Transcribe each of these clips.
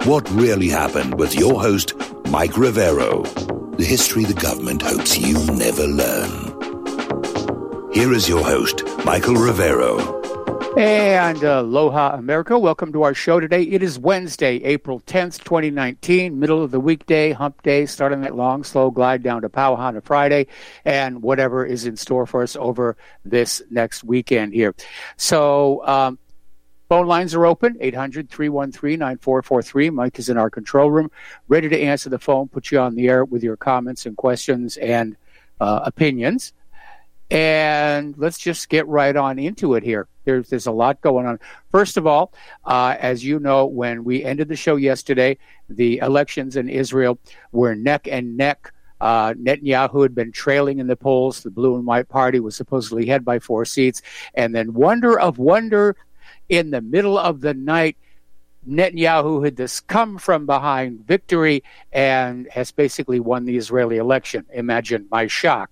What really happened with your host, Mike Rivero. The history the government hopes you never learn. Here is your host, Michael Rivero. And aloha, America. Welcome to our show today. It is Wednesday, April 10th, 2019, middle of the weekday, hump day, starting that long, slow glide down to Pauhana Friday, and whatever is in store for us over this next weekend here. So, phone lines are open, 800-313-9443. Mike is in our control room, ready to answer the phone, put you on the air with your comments and questions and opinions. And let's just get right on into it here. There's a lot going on. First of all, as you know, when we ended the show yesterday, the elections in Israel were neck and neck. Netanyahu had been trailing in the polls. The Blue and White Party was supposedly ahead by 4 seats. And then, wonder of wonder, in the middle of the night, Netanyahu had this come from behind victory and has basically won the Israeli election. Imagine my shock.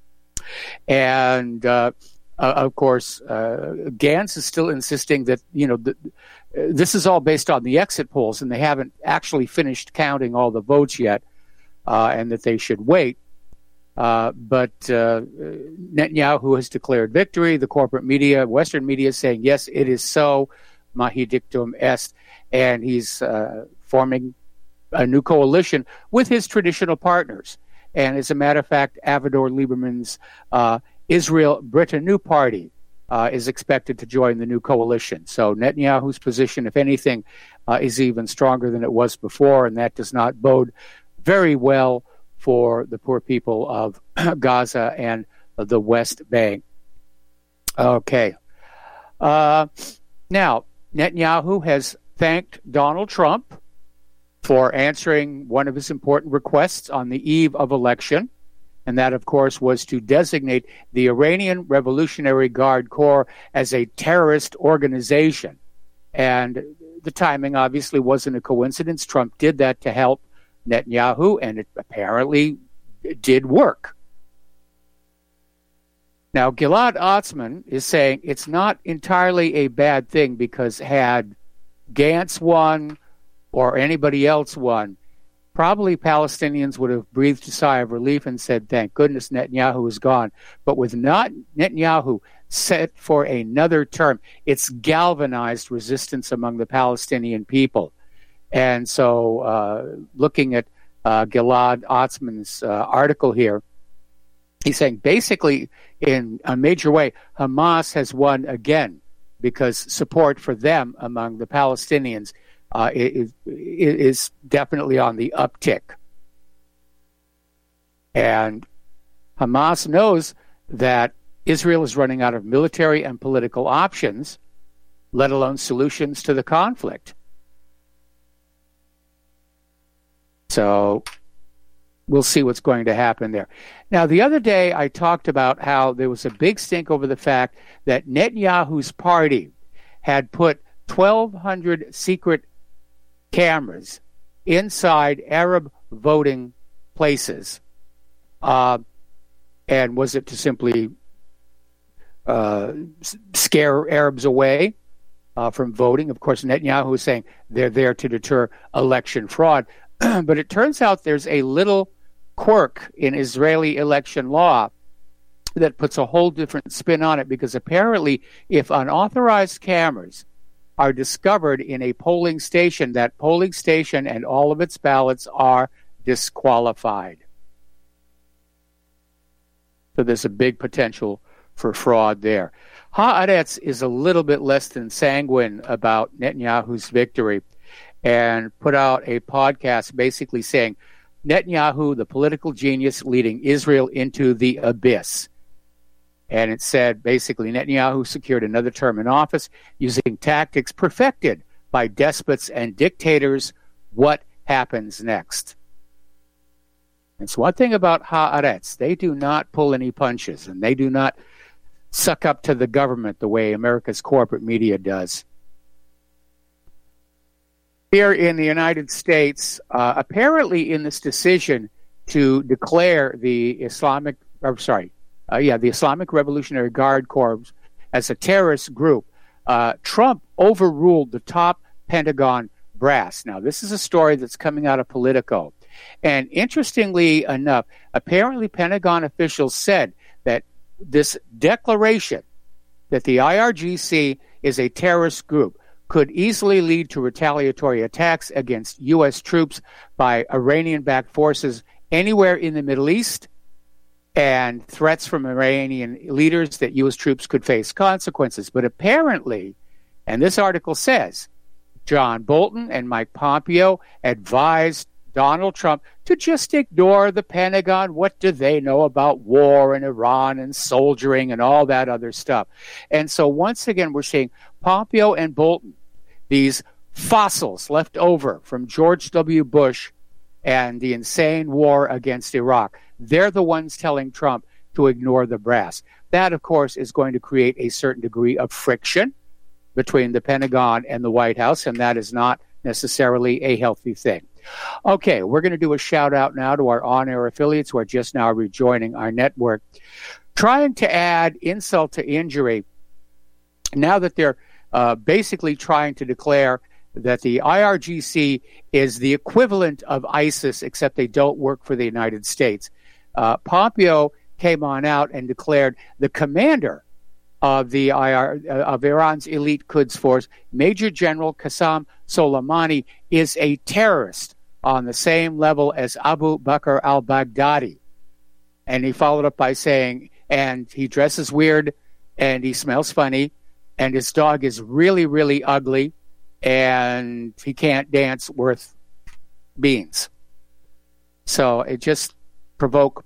And of course, Gantz is still insisting that, this is all based on the exit polls, and they haven't actually finished counting all the votes yet, and that they should wait. But Netanyahu has declared victory. The corporate media, Western media, is saying, yes, it is so, mahi dictum est, and he's forming a new coalition with his traditional partners. And as a matter of fact, Avigdor Lieberman's Israel Britannia Party is expected to join the new coalition. So Netanyahu's position, if anything, is even stronger than it was before, and that does not bode very well for the poor people of Gaza and the West Bank. Okay. Now, Netanyahu has thanked Donald Trump for answering one of his important requests on the eve of election, and that, of course, was to designate the Iranian Revolutionary Guard Corps as a terrorist organization. And the timing obviously wasn't a coincidence. Trump did that to help Netanyahu, and it apparently did work. Now, Gilad Atzmon is saying it's not entirely a bad thing, because had Gantz won or anybody else won, probably Palestinians would have breathed a sigh of relief and said, thank goodness Netanyahu is gone. But with not Netanyahu set for another term, it's galvanized resistance among the Palestinian people. And so looking at Gilad Atzmon's article here, he's saying basically in a major way, Hamas has won again, because support for them among the Palestinians is definitely on the uptick. And Hamas knows that Israel is running out of military and political options, let alone solutions to the conflict. So we'll see what's going to happen there. Now, the other day I talked about how there was a big stink over the fact that Netanyahu's party had put 1,200 secret cameras inside Arab voting places. And was it to simply scare Arabs away from voting? Of course, Netanyahu is saying they're there to deter election fraud. But it turns out there's a little quirk in Israeli election law that puts a whole different spin on it, because apparently if unauthorized cameras are discovered in a polling station, that polling station and all of its ballots are disqualified. So there's a big potential for fraud there. Haaretz is a little bit less than sanguine about Netanyahu's victory, and put out a podcast basically saying, Netanyahu, the political genius leading Israel into the abyss. And it said, basically, Netanyahu secured another term in office using tactics perfected by despots and dictators. What happens next? It's one thing about Haaretz. They do not pull any punches, and they do not suck up to the government the way America's corporate media does. Here in the United States, apparently in this decision to declare the Islamic Revolutionary Guard Corps as a terrorist group, Trump overruled the top Pentagon brass. Now, this is a story that's coming out of Politico. And interestingly enough, apparently Pentagon officials said that this declaration that the IRGC is a terrorist group could easily lead to retaliatory attacks against U.S. troops by Iranian-backed forces anywhere in the Middle East, and threats from Iranian leaders that U.S. troops could face consequences. But apparently, and this article says, John Bolton and Mike Pompeo advised Donald Trump to just ignore the Pentagon. What do they know about war and Iran and soldiering and all that other stuff? And so once again, we're seeing Pompeo and Bolton, these fossils left over from George W. Bush and the insane war against Iraq. They're the ones telling Trump to ignore the brass. That, of course, is going to create a certain degree of friction between the Pentagon and the White House, and that is not necessarily a healthy thing. Okay, we're going to do a shout out now to our on-air affiliates who are just now rejoining our network. Trying to add insult to injury, now that they're basically trying to declare that the IRGC is the equivalent of ISIS, except they don't work for the United States. Pompeo came on out and declared the commander of the of Iran's elite Quds force, Major General Qassem Soleimani, is a terrorist on the same level as Abu Bakr al-Baghdadi. And he followed up by saying, and he dresses weird, and he smells funny, and his dog is really, really ugly, and he can't dance worth beans. So it just provoke.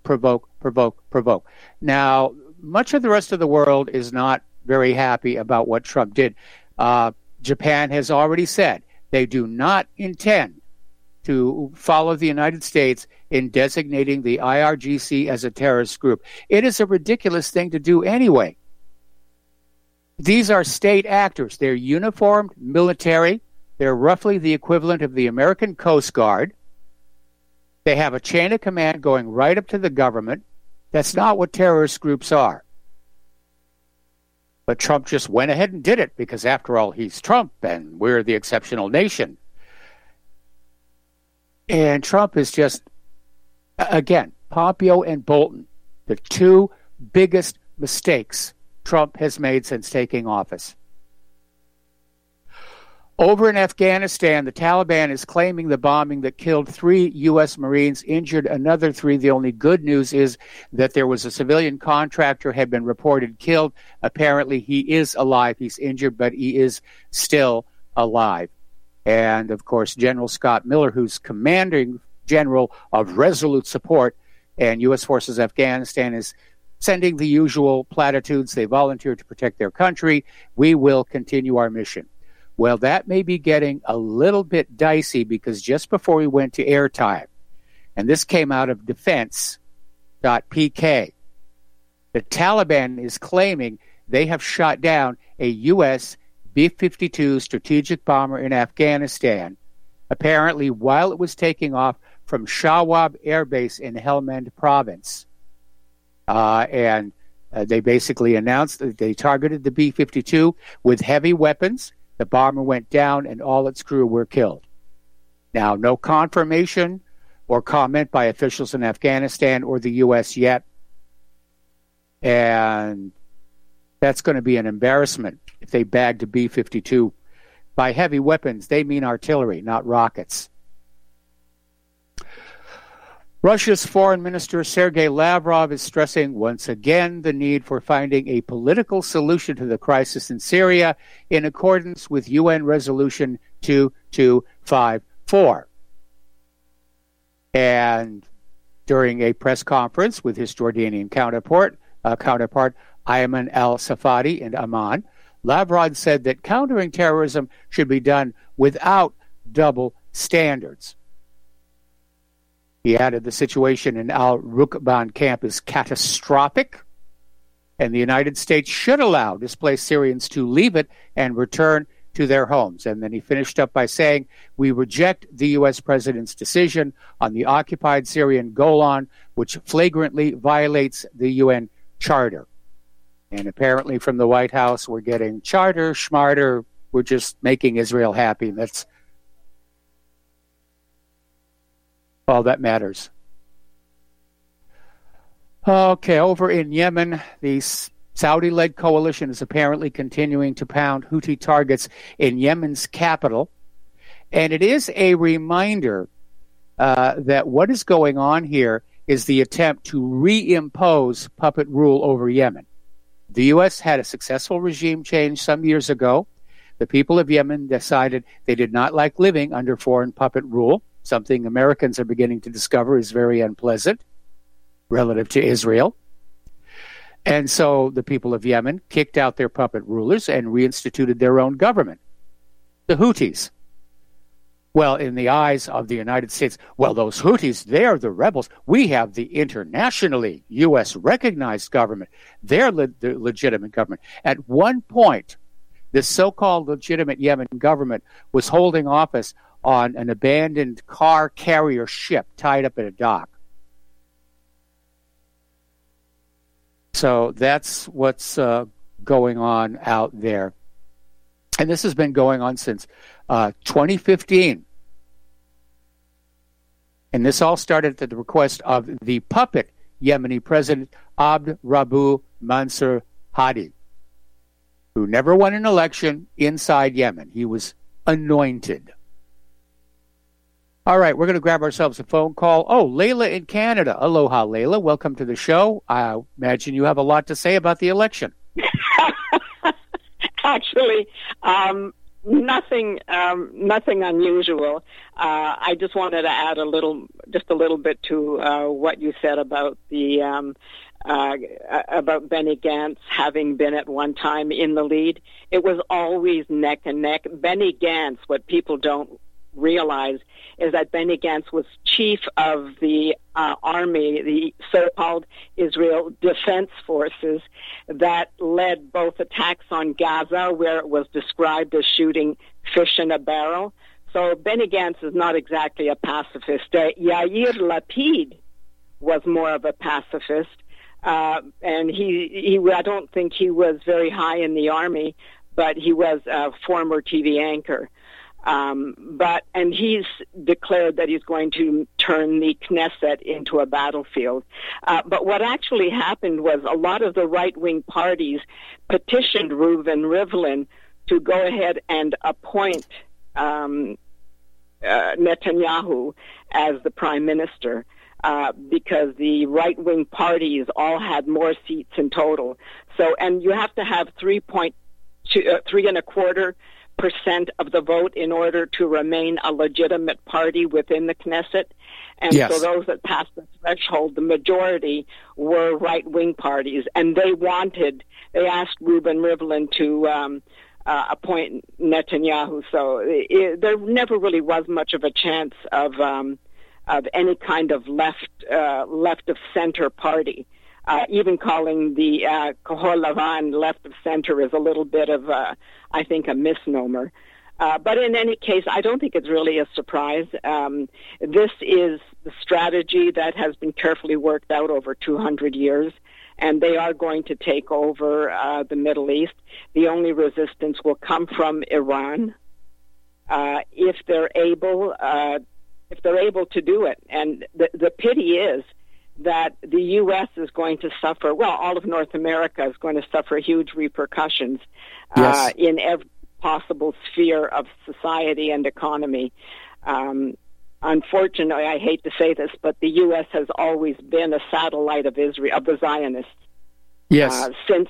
Now, much of the rest of the world is not very happy about what Trump did. Japan has already said they do not intend to follow the United States in designating the IRGC as a terrorist group. It is a ridiculous thing to do anyway. These are state actors. They're uniformed military. They're roughly the equivalent of the American Coast Guard. They have a chain of command going right up to the government. That's not what terrorist groups are. But Trump just went ahead and did it because, after all, he's Trump and we're the exceptional nation. And Trump is just, again, Pompeo and Bolton, the two biggest mistakes Trump has made since taking office. Over in Afghanistan, the Taliban is claiming the bombing that killed 3 U.S. Marines, injured another 3. The only good news is that there was a civilian contractor had been reported killed. Apparently, he is alive. He's injured, but he is still alive. And, of course, General Scott Miller, who's commanding general of Resolute Support and U.S. Forces Afghanistan, is sending the usual platitudes. They volunteered to protect their country. We will continue our mission. Well, that may be getting a little bit dicey because just before we went to airtime, and this came out of defense.pk, the Taliban is claiming they have shot down a U.S. B-52 strategic bomber in Afghanistan, apparently while it was taking off from Shawab Air Base in Helmand Province. And they basically announced that they targeted the B-52 with heavy weapons. The bomber went down and all its crew were killed. Now, no confirmation or comment by officials in Afghanistan or the U.S. yet. And that's going to be an embarrassment if they bagged a B-52. By heavy weapons, they mean artillery, not rockets. Russia's Foreign Minister Sergei Lavrov is stressing once again the need for finding a political solution to the crisis in Syria in accordance with UN Resolution 2254. And during a press conference with his Jordanian counterpart Ayman al-Safadi in Amman, Lavrov said that countering terrorism should be done without double standards. He added the situation in al-Rukban camp is catastrophic, and the United States should allow displaced Syrians to leave it and return to their homes. And then he finished up by saying, we reject the U.S. president's decision on the occupied Syrian Golan, which flagrantly violates the UN Charter. And apparently from the White House, we're getting charter, schmarter, we're just making Israel happy. That's all that matters. Okay, over in Yemen, the Saudi-led coalition is apparently continuing to pound Houthi targets in Yemen's capital. And it is a reminder that what is going on here is the attempt to reimpose puppet rule over Yemen. The U.S. had a successful regime change some years ago. The people of Yemen decided they did not like living under foreign puppet rule, something Americans are beginning to discover is very unpleasant relative to Israel. And so the people of Yemen kicked out their puppet rulers and reinstituted their own government, the Houthis. Well, in the eyes of the United States, well, those Houthis, they're the rebels. We have the internationally U.S.-recognized government. They're the legitimate government. At one point, this so-called legitimate Yemen government was holding office on an abandoned car carrier ship tied up at a dock. So that's what's going on out there. And this has been going on since 2015. And this all started at the request of the puppet Yemeni president, Abd Rabbu Mansur Hadi, who never won an election inside Yemen. He was anointed. All right, we're going to grab ourselves a phone call. Oh, Layla in Canada. Aloha, Layla. Welcome to the show. I imagine you have a lot to say about the election. Actually, nothing unusual. I just wanted to add a little bit to what you said about the about Benny Gantz having been at one time in the lead. It was always neck and neck. Benny Gantz, what people don't realize is that Benny Gantz was chief of the army, the so-called Israel Defense Forces, that led both attacks on Gaza, where it was described as shooting fish in a barrel. So Benny Gantz is not exactly a pacifist. Yair Lapid was more of a pacifist, and he I don't think he was very high in the army, but he was a former TV anchor. And he's declared that he's going to turn the Knesset into a battlefield. But what actually happened was a lot of the right-wing parties petitioned Reuven Rivlin to go ahead and appoint Netanyahu as the prime minister, because the right-wing parties all had more seats in total. So, and you have to have 3.25% of the vote in order to remain a legitimate party within the Knesset. And yes. So those that passed the threshold, the majority were right-wing parties, and they asked Reuven Rivlin to appoint Netanyahu. So there never really was much of a chance of any kind of left of center party. Even calling the Kahor Lavan left of center is a little bit of, I think, a misnomer. But in any case, I don't think it's really a surprise. This is the strategy that has been carefully worked out over 200 years, and they are going to take over the Middle East. The only resistance will come from Iran if they're able to do it. And the pity is that the U.S. is going to suffer, well, all of North America is going to suffer huge repercussions yes. In every possible sphere of society and economy. Unfortunately, I hate to say this, but the U.S. has always been a satellite of Israel, of the Zionists. Yes. Since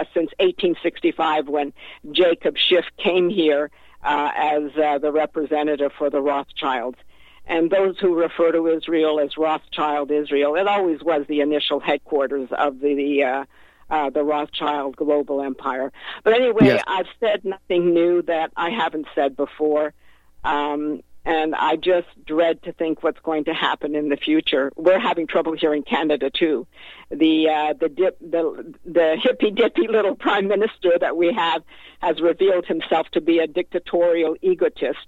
1865, when Jacob Schiff came here as the representative for the Rothschilds. And those who refer to Israel as Rothschild Israel, it always was the initial headquarters of the Rothschild global empire. But anyway, yes. I've said nothing new that I haven't said before, and I just dread to think what's going to happen in the future. We're having trouble here in Canada too. The hippy dippy little prime minister that we have has revealed himself to be a dictatorial egotist.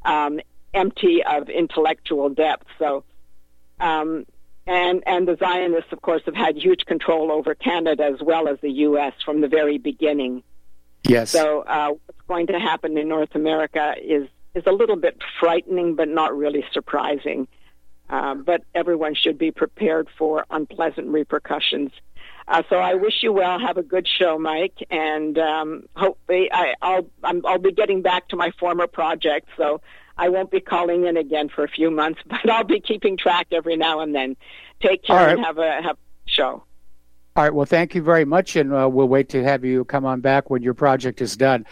Empty of intellectual depth. So, and the Zionists, of course, have had huge control over Canada as well as the U.S. from the very beginning. Yes. So, what's going to happen in North America is a little bit frightening, but not really surprising. but everyone should be prepared for unpleasant repercussions. So I wish you well. Have a good show, Mike, and hopefully I'll be getting back to my former project, so I won't be calling in again for a few months, but I'll be keeping track every now and then. Take care and have a show. All right. Well, thank you very much, and we'll wait to have you come on back when your project is done.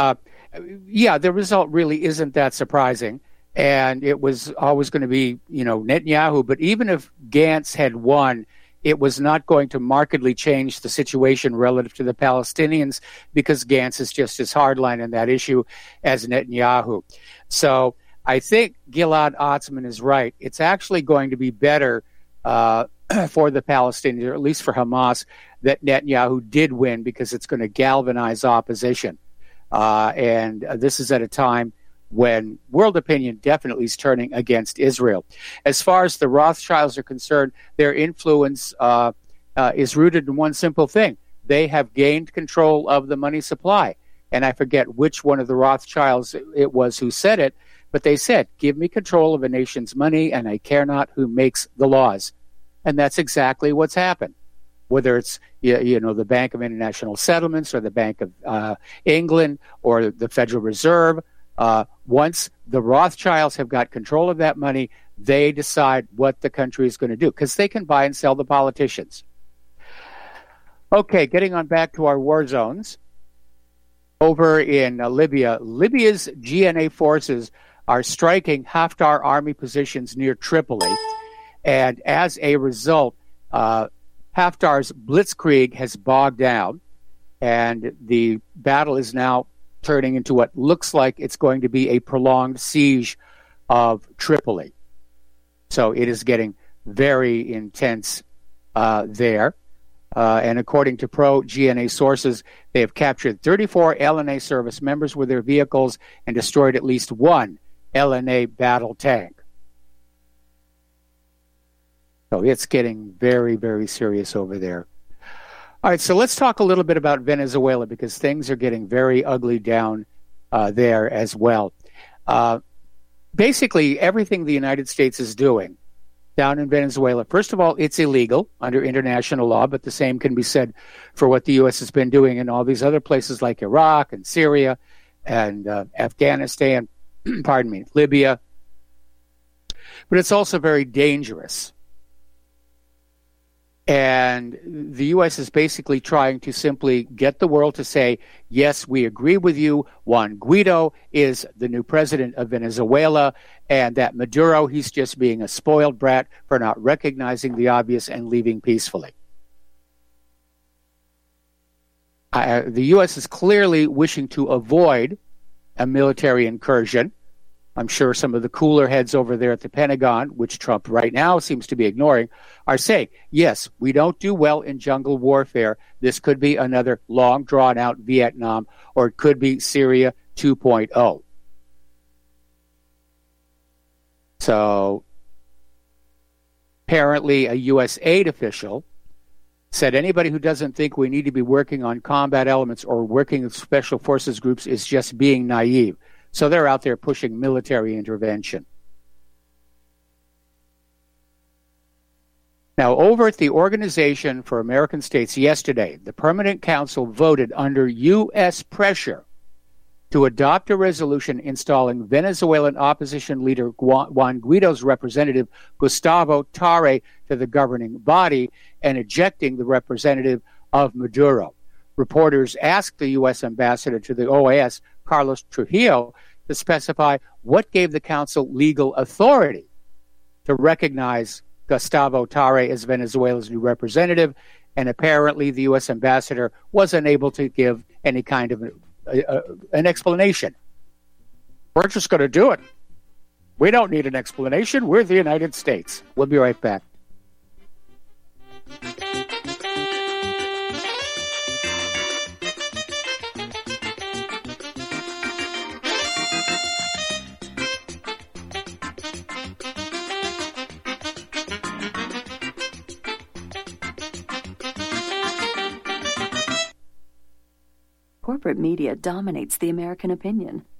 The result really isn't that surprising, and it was always going to be, Netanyahu. But even if Gantz had won, it was not going to markedly change the situation relative to the Palestinians because Gantz is just as hardline in that issue as Netanyahu. So I think Gilad Atzmon is right. It's actually going to be better for the Palestinians, or at least for Hamas, that Netanyahu did win because it's going to galvanize opposition. And this is at a time when world opinion definitely is turning against Israel. As far as the Rothschilds are concerned, their influence is rooted in one simple thing. They have gained control of the money supply. And I forget which one of the Rothschilds it was who said it, but they said, give me control of a nation's money and I care not who makes the laws. And that's exactly what's happened. Whether it's the Bank of International Settlements or the Bank of England or the Federal Reserve, once the Rothschilds have got control of that money, they decide what the country is going to do because they can buy and sell the politicians. Okay, getting on back to our war zones. Over in Libya, Libya's GNA forces are striking Haftar army positions near Tripoli. And as a result, Haftar's blitzkrieg has bogged down, and the battle is now turning into what looks like it's going to be a prolonged siege of Tripoli. So it is getting very intense there. And according to pro-GNA sources, they have captured 34 LNA service members with their vehicles and destroyed at least one LNA battle tank. So it's getting very, very serious over there. All right, so let's talk a little bit about Venezuela because things are getting very ugly down there as well. Basically, everything the United States is doing down in Venezuela, first of all, it's illegal under international law, but the same can be said for what the U.S. has been doing in all these other places like Iraq and Syria and Afghanistan, Libya. But it's also very dangerous. And the U.S. is basically trying to simply get the world to say, yes, we agree with you. Juan Guaido is the new president of Venezuela, and that Maduro, he's just being a spoiled brat for not recognizing the obvious and leaving peacefully. The U.S. is clearly wishing to avoid a military incursion. I'm sure some of the cooler heads over there at the Pentagon, which Trump right now seems to be ignoring, are saying, yes, we don't do well in jungle warfare. This could be another long, drawn-out Vietnam, or it could be Syria 2.0. So apparently a U.S. aid official said anybody who doesn't think we need to be working on combat elements or working with special forces groups is just being naive. So they're out there pushing military intervention. Now, over at the Organization for American States yesterday, the Permanent Council voted under U.S. pressure to adopt a resolution installing Venezuelan opposition leader Juan Guaido's representative Gustavo Tarre to the governing body and ejecting the representative of Maduro. Reporters asked the U.S. ambassador to the OAS, Carlos Trujillo, to specify what gave the council legal authority to recognize Gustavo Tarre as Venezuela's new representative, and apparently the U.S. ambassador was unable to give any kind of an explanation. We're just going to do it. We don't need an explanation. We're the United States. We'll be right back. Corporate media dominates the American opinion.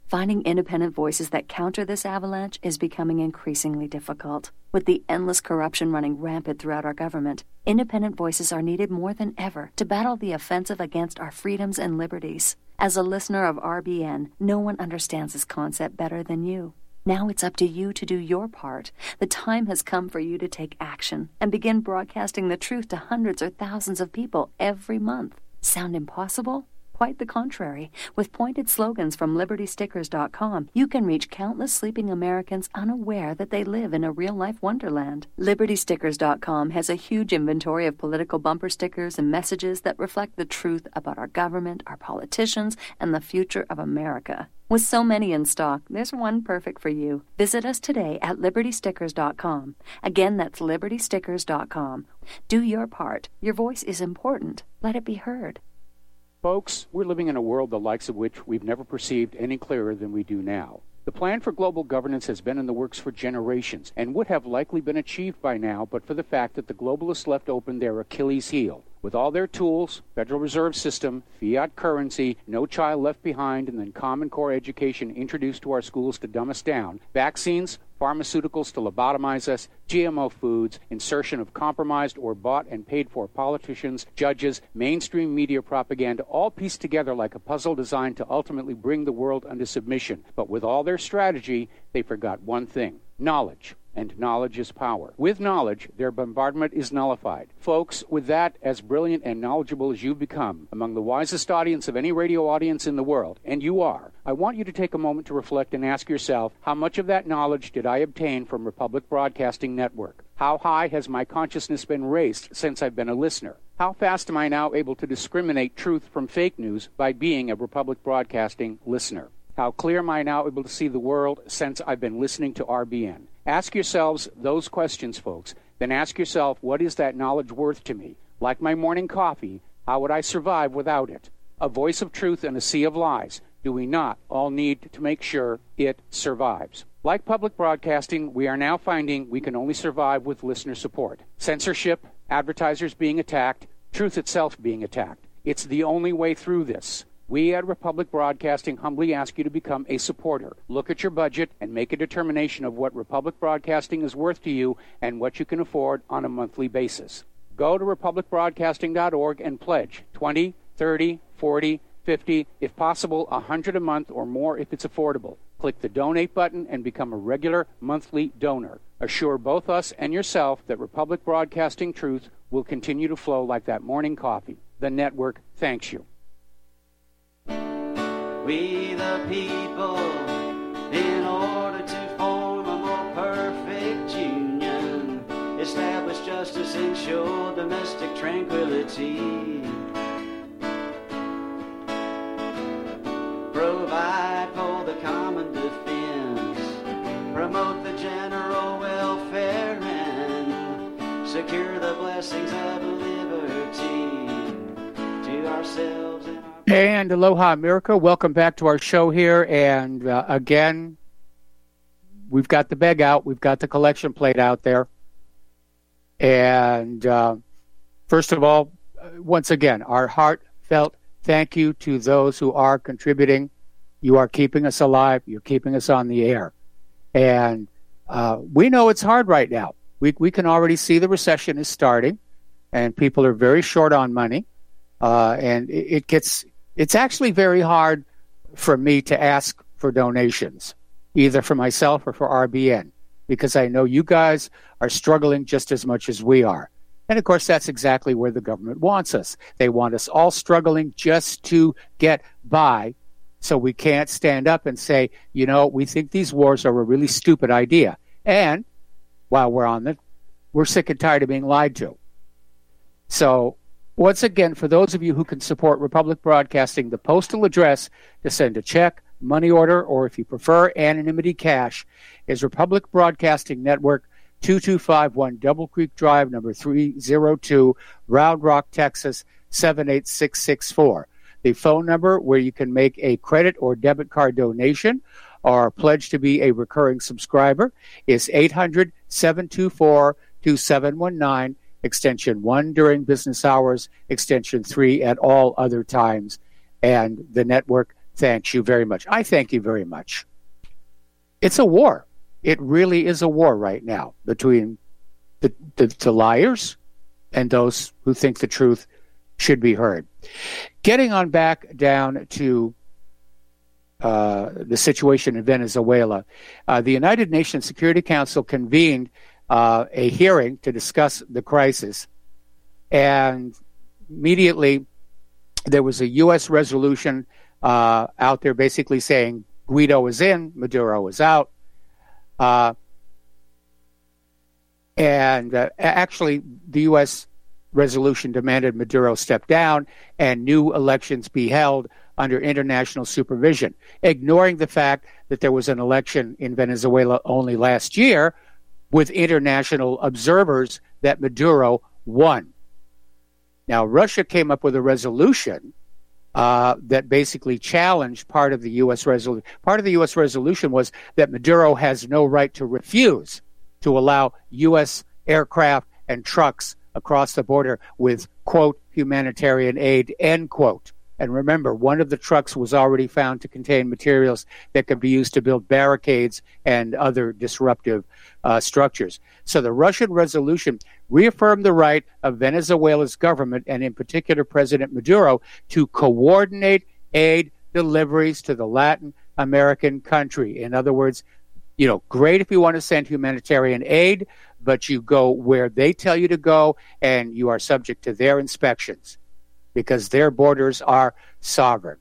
Finding independent voices that counter this avalanche is becoming increasingly difficult. With the endless corruption running rampant throughout our government, independent voices are needed more than ever to battle the offensive against our freedoms and liberties. As a listener of RBN, no one understands this concept better than you. Now it's up to you to do your part. The time has come for you to take action and begin broadcasting the truth to hundreds or thousands of people every month. Sound impossible? Quite the contrary. With pointed slogans from LibertyStickers.com, you can reach countless sleeping Americans unaware that they live in a real-life wonderland. LibertyStickers.com has a huge inventory of political bumper stickers and messages that reflect the truth about our government, our politicians, and the future of America. With so many in stock, there's one perfect for you. Visit us today at LibertyStickers.com. Again, that's LibertyStickers.com. Do your part. Your voice is important. Let it be heard. Folks, we're living in a world the likes of which we've never perceived any clearer than we do now. The plan for global governance has been in the works for generations and would have likely been achieved by now but for the fact that the globalists left open their Achilles heel. With all their tools, Federal Reserve System, fiat currency, no child left behind, and then Common Core education introduced to our schools to dumb us down, vaccines, pharmaceuticals to lobotomize us, GMO foods, insertion of compromised or bought and paid for politicians, judges, mainstream media propaganda, all pieced together like a puzzle designed to ultimately bring the world under submission. But with all their strategy, they forgot one thing: knowledge. And knowledge is power. With knowledge, their bombardment is nullified. Folks, with that, as brilliant and knowledgeable as you've become, among the wisest audience of any radio audience in the world, and you are, I want you to take a moment to reflect and ask yourself, how much of that knowledge did I obtain from Republic Broadcasting Network? How high has my consciousness been raised since I've been a listener? How fast am I now able to discriminate truth from fake news by being a Republic Broadcasting listener? How clear am I now able to see the world since I've been listening to RBN? Ask yourselves those questions, folks. Then ask yourself, what is that knowledge worth to me? Like my morning coffee, how would I survive without it? A voice of truth in a sea of lies. Do we not all need to make sure it survives? Like public broadcasting, we are now finding we can only survive with listener support. Censorship, advertisers being attacked, truth itself being attacked. It's the only way through this. We at Republic Broadcasting humbly ask you to become a supporter. Look at your budget and make a determination of what Republic Broadcasting is worth to you and what you can afford on a monthly basis. Go to republicbroadcasting.org and pledge $20, $30, $40, $50, if possible, $100 a month or more if it's affordable. Click the donate button and become a regular monthly donor. Assure both us and yourself that Republic Broadcasting truth will continue to flow like that morning coffee. The network thanks you. We the people, in order to form a more perfect union, establish justice, ensure domestic tranquility, provide for the common defense, promote the general welfare, and secure the blessings of liberty to ourselves and And aloha, America. Welcome back to our show here. And again, we've got the bag out. We've got the collection plate out there. And first of all, once again, our heartfelt thank you to those who are contributing. You are keeping us alive. You're keeping us on the air. And we know it's hard right now. We can already see the recession is starting, and people are very short on money. And it's actually very hard for me to ask for donations, either for myself or for RBN, because I know you guys are struggling just as much as we are. And, of course, that's exactly where the government wants us. They want us all struggling just to get by, so we can't stand up and say, you know, we think these wars are a really stupid idea. And while we're on it, we're sick and tired of being lied to. So, once again, for those of you who can support Republic Broadcasting, the postal address to send a check, money order, or if you prefer, anonymity cash, is Republic Broadcasting Network, 2251 Double Creek Drive, number 302, Round Rock, Texas, 78664. The phone number where you can make a credit or debit card donation or pledge to be a recurring subscriber is 800-724-2719. Extension 1 during business hours, Extension 3 at all other times. And the network thanks you very much. I thank you very much. It's a war. It really is a war right now between the liars and those who think the truth should be heard. Getting on back down to the situation in Venezuela, the United Nations Security Council convened a hearing to discuss the crisis, and immediately there was a U.S. resolution out there basically saying Guaido is in, Maduro is out. Actually, the U.S. resolution demanded Maduro step down and new elections be held under international supervision, ignoring the fact that there was an election in Venezuela only last year with international observers that Maduro won. Now, Russia came up with a resolution that basically challenged part of the U.S. resolution. Part of the U.S. resolution was that Maduro has no right to refuse to allow U.S. aircraft and trucks across the border with, quote, humanitarian aid, end quote. And remember, one of the trucks was already found to contain materials that could be used to build barricades and other disruptive structures. So the Russian resolution reaffirmed the right of Venezuela's government, and in particular President Maduro, to coordinate aid deliveries to the Latin American country. In other words, great if you want to send humanitarian aid, but you go where they tell you to go, and you are subject to their inspections, because their borders are sovereign.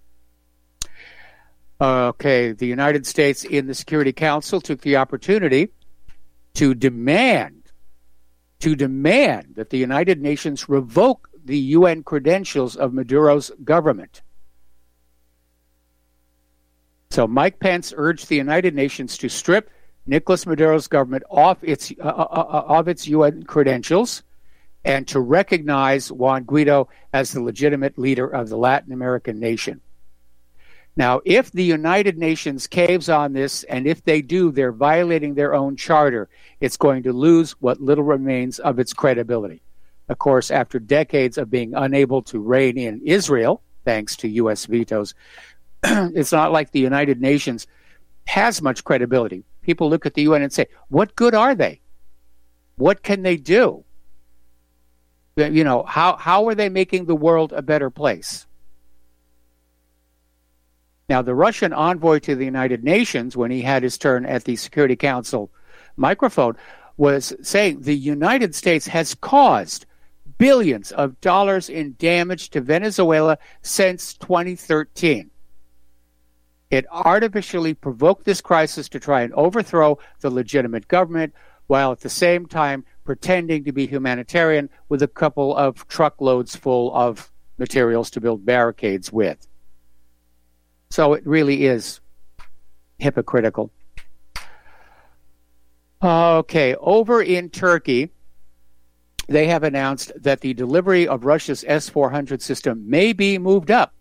Okay, the United States in the Security Council took the opportunity to demand that the United Nations revoke the UN credentials of Maduro's government. So Mike Pence urged the United Nations to strip Nicolas Maduro's government off its UN credentials and to recognize Juan Guaido as the legitimate leader of the Latin American nation. Now, if the United Nations caves on this, and if they do, they're violating their own charter, it's going to lose what little remains of its credibility. Of course, after decades of being unable to rein in Israel, thanks to U.S. vetoes, it's not like the United Nations has much credibility. People look at the UN and say, what good are they? What can they do? How are they making the world a better place? Now, the Russian envoy to the United Nations, when he had his turn at the Security Council microphone, was saying the United States has caused billions of dollars in damage to Venezuela since 2013. It artificially provoked this crisis to try and overthrow the legitimate government, while at the same time pretending to be humanitarian with a couple of truckloads full of materials to build barricades with. So it really is hypocritical. Okay, over in Turkey, they have announced that the delivery of Russia's S-400 system may be moved up,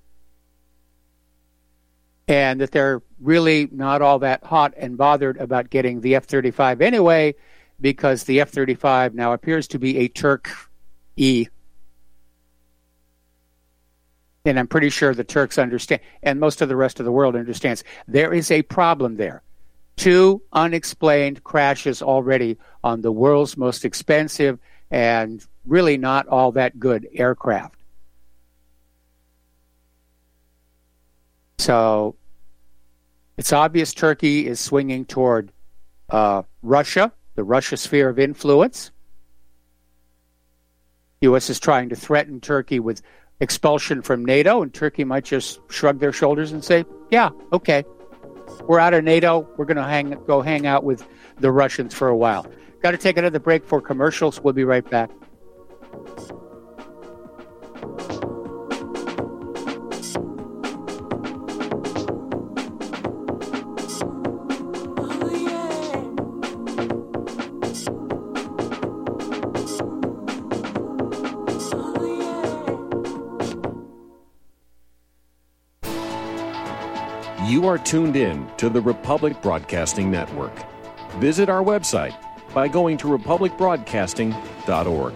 and that they're really not all that hot and bothered about getting the F-35 anyway, because the F-35 now appears to be a Turk-E. And I'm pretty sure the Turks understand, and most of the rest of the world understands, there is a problem there. 2 unexplained crashes already on the world's most expensive and really not all that good aircraft. So it's obvious Turkey is swinging toward Russia, the Russia sphere of influence. U.S. is trying to threaten Turkey with expulsion from NATO, and Turkey might just shrug their shoulders and say, yeah, okay, we're out of NATO. We're going to go hang out with the Russians for a while. Got to take another break for commercials. We'll be right back. You are tuned in to the Republic Broadcasting Network. Visit our website by going to republicbroadcasting.org.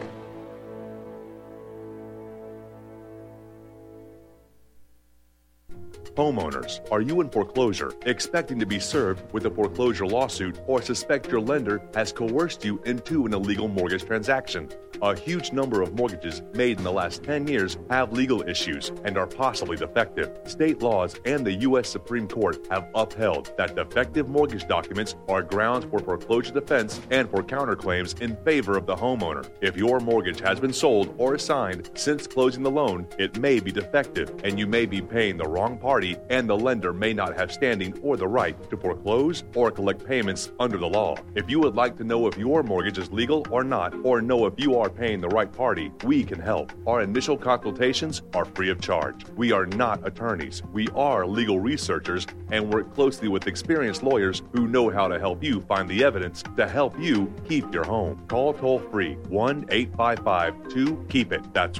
Homeowners, are you in foreclosure, expecting to be served with a foreclosure lawsuit, or suspect your lender has coerced you into an illegal mortgage transaction? A huge number of mortgages made in the last 10 years have legal issues and are possibly defective. State laws and the U.S. Supreme Court have upheld that defective mortgage documents are grounds for foreclosure defense and for counterclaims in favor of the homeowner. If your mortgage has been sold or assigned since closing the loan, it may be defective and you may be paying the wrong party, and the lender may not have standing or the right to foreclose or collect payments under the law. If you would like to know if your mortgage is legal or not, or know if you are paying the right party, we can help. Our initial consultations are free of charge. We are not attorneys. We are legal researchers and work closely with experienced lawyers who know how to help you find the evidence to help you keep your home. Call toll-free 1-855-2-KEEP-IT. That's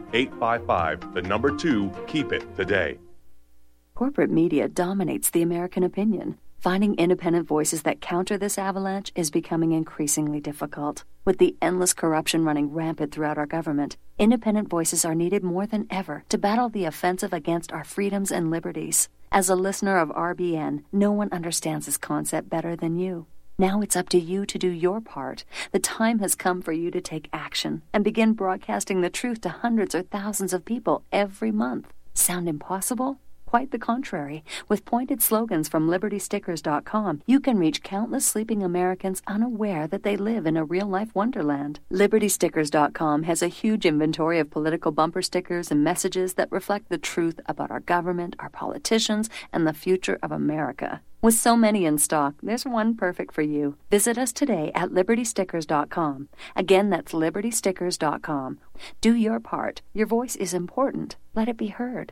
1-855-2-KEEP-IT today. Corporate media dominates the American opinion. Finding independent voices that counter this avalanche is becoming increasingly difficult. With the endless corruption running rampant throughout our government, independent voices are needed more than ever to battle the offensive against our freedoms and liberties. As a listener of RBN, no one understands this concept better than you. Now it's up to you to do your part. The time has come for you to take action and begin broadcasting the truth to hundreds or thousands of people every month. Sound impossible? Quite the contrary. With pointed slogans from LibertyStickers.com, you can reach countless sleeping Americans unaware that they live in a real-life wonderland. LibertyStickers.com has a huge inventory of political bumper stickers and messages that reflect the truth about our government, our politicians, and the future of America. With so many in stock, there's one perfect for you. Visit us today at LibertyStickers.com. Again, that's LibertyStickers.com. Do your part. Your voice is important. Let it be heard.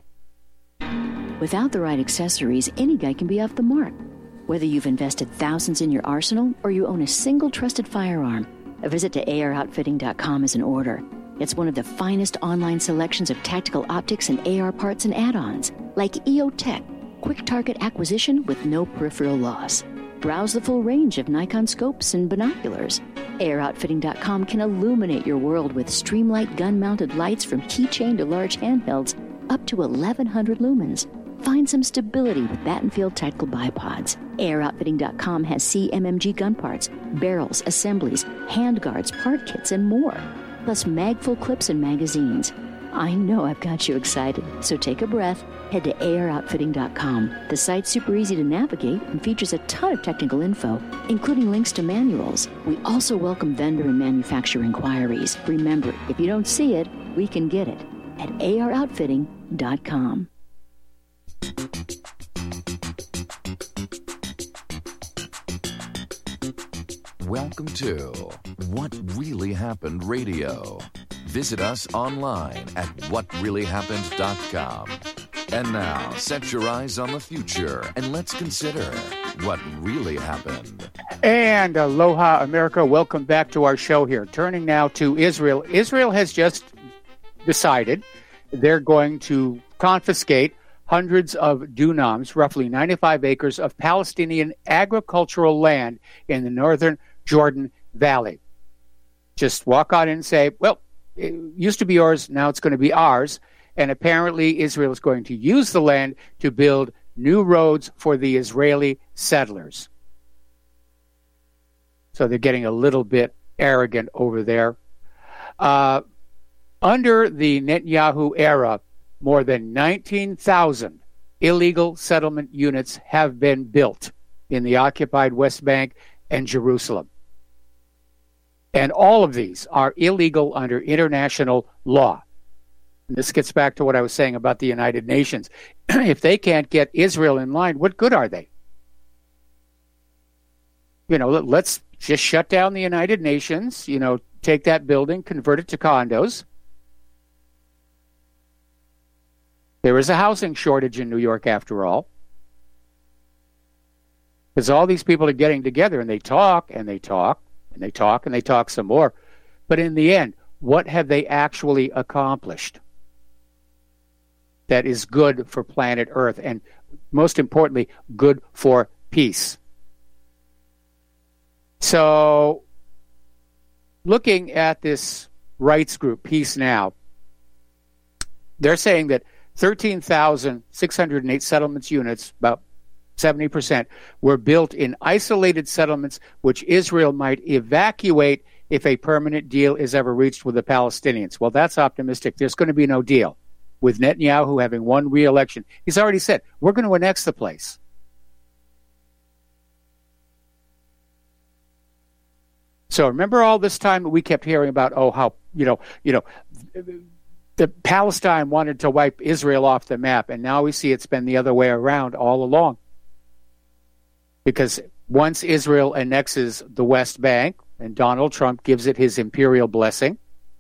Without the right accessories, any guy can be off the mark. Whether you've invested thousands in your arsenal or you own a single trusted firearm, a visit to AROutfitting.com is in order. It's one of the finest online selections of tactical optics and AR parts and add-ons, like EOTech, quick target acquisition with no peripheral loss. Browse the full range of Nikon scopes and binoculars. AROutfitting.com can illuminate your world with Streamlight gun-mounted lights from keychain to large handhelds, up to 1,100 lumens. Find some stability with Battenfield tactical bipods. AROutfitting.com has CMMG gun parts, barrels, assemblies, handguards, part kits, and more. Plus mag-full clips and magazines. I know I've got you excited, so take a breath. Head to AROutfitting.com. The site's super easy to navigate and features a ton of technical info, including links to manuals. We also welcome vendor and manufacturer inquiries. Remember, if you don't see it, we can get it at AROutfitting.com. Welcome to What Really Happened Radio. Visit us online at whatreallyhappened.com. And now, set your eyes on the future and let's consider what really happened. And aloha, America. Welcome back to our show here. Turning now to Israel. Israel has just decided they're going to confiscate hundreds of dunams, roughly 95 acres of Palestinian agricultural land in the northern Jordan Valley. Just walk on in and say, well, it used to be yours, now it's going to be ours. And apparently Israel is going to use the land to build new roads for the Israeli settlers. So they're getting a little bit arrogant over there. Under the Netanyahu era, more than 19,000 illegal settlement units have been built in the occupied West Bank and Jerusalem. And all of these are illegal under international law. And this gets back to what I was saying about the United Nations. If they can't get Israel in line, what good are they? You know, let's just shut down the United Nations, take that building, convert it to condos. There is a housing shortage in New York, after all. Because all these people are getting together and they talk and they talk and they talk and they talk some more. But in the end, what have they actually accomplished that is good for planet Earth and, most importantly, good for peace? So, looking at this rights group, Peace Now, they're saying that 13,608 settlements units, about 70%, were built in isolated settlements which Israel might evacuate if a permanent deal is ever reached with the Palestinians. Well, that's optimistic. There's going to be no deal. With Netanyahu having won re-election, he's already said, we're going to annex the place. So remember all this time we kept hearing about, how the Palestine wanted to wipe Israel off the map, and now we see it's been the other way around all along. Because once Israel annexes the West Bank, and Donald Trump gives it his imperial blessing,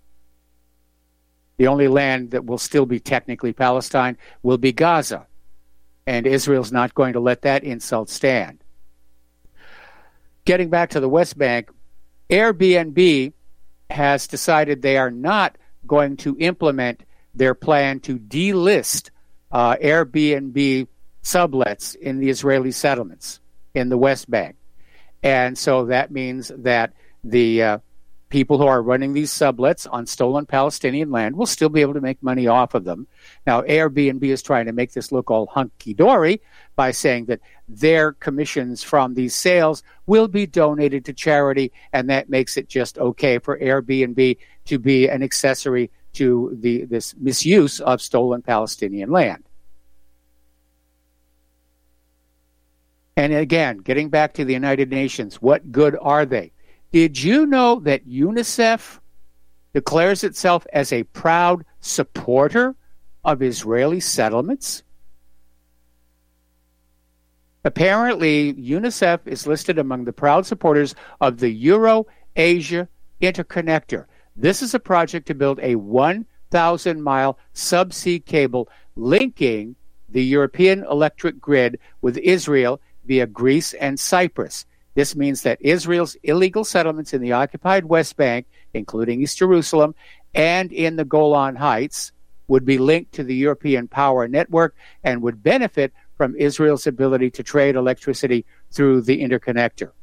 the only land that will still be technically Palestine will be Gaza. And Israel's not going to let that insult stand. Getting back to the West Bank, Airbnb has decided they are not going to implement their plan to delist Airbnb sublets in the Israeli settlements in the West Bank. And so that means that the people who are running these sublets on stolen Palestinian land will still be able to make money off of them. Now, Airbnb is trying to make this look all hunky-dory by saying that their commissions from these sales will be donated to charity, and that makes it just okay for Airbnb to be an accessory to this misuse of stolen Palestinian land. And again, getting back to the United Nations, what good are they? Did you know that UNICEF declares itself as a proud supporter of Israeli settlements? Apparently, UNICEF is listed among the proud supporters of the Euro-Asia Interconnector. This is a project to build a 1,000-mile subsea cable linking the European electric grid with Israel via Greece and Cyprus. This means that Israel's illegal settlements in the occupied West Bank, including East Jerusalem, and in the Golan Heights, would be linked to the European power network and would benefit from Israel's ability to trade electricity through the interconnector.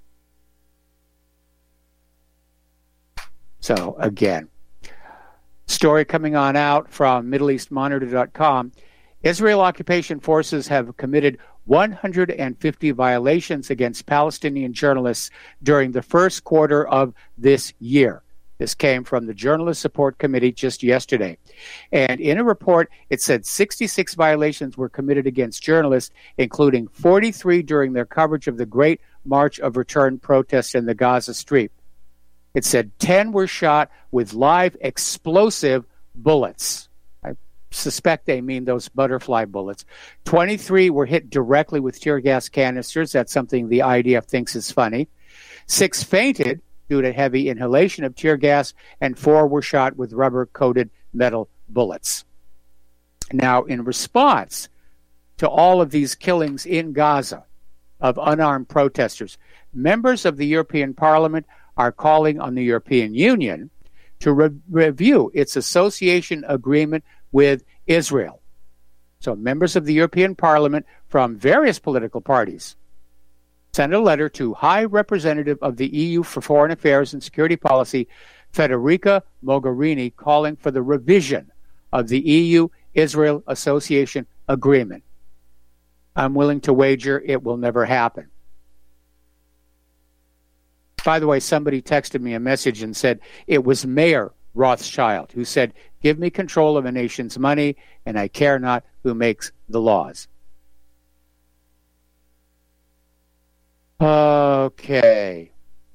So, again, story coming on out from MiddleEastMonitor.com. Israel occupation forces have committed 150 violations against Palestinian journalists during the first quarter of this year. This came from the Journalist Support Committee just yesterday. And in a report, it said 66 violations were committed against journalists, including 43 during their coverage of the Great March of Return protests in the Gaza Strip. It said 10 were shot with live explosive bullets. I suspect they mean those butterfly bullets. 23 were hit directly with tear gas canisters. That's something the IDF thinks is funny. 6 fainted due to heavy inhalation of tear gas, and 4 were shot with rubber-coated metal bullets. Now, in response to all of these killings in Gaza of unarmed protesters, members of the European Parliament are calling on the European Union to review its association agreement with Israel. So members of the European Parliament from various political parties sent a letter to High Representative of the EU for Foreign Affairs and Security Policy, Federica Mogherini, calling for the revision of the EU-Israel Association Agreement. I'm willing to wager it will never happen. By the way, somebody texted me a message and said it was Mayor Rothschild who said, "Give me control of a nation's money, and I care not who makes the laws." Okay.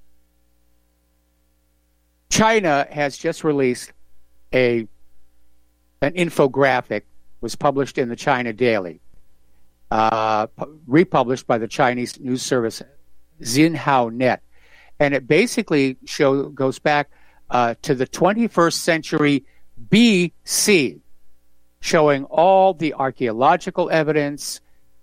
China has just released an infographic, was published in the China Daily, republished by the Chinese news service Xinhua Net. And it basically goes back to the 21st century BC, showing all the archaeological evidence,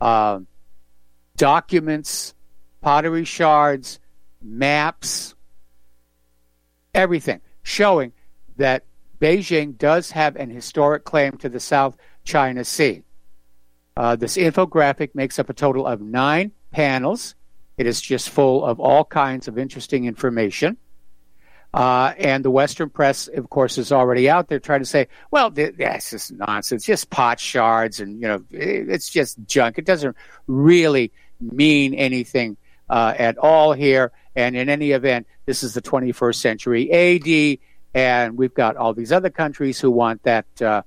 documents, pottery shards, maps, everything, showing that Beijing does have an historic claim to the South China Sea. This infographic makes up a total of 9 panels. It is just full of all kinds of interesting information. And the Western press, of course, is already out there trying to say, well, that's just nonsense, just pot shards, and it's just junk. It doesn't really mean anything at all here. And in any event, this is the 21st century AD, and we've got all these other countries who want that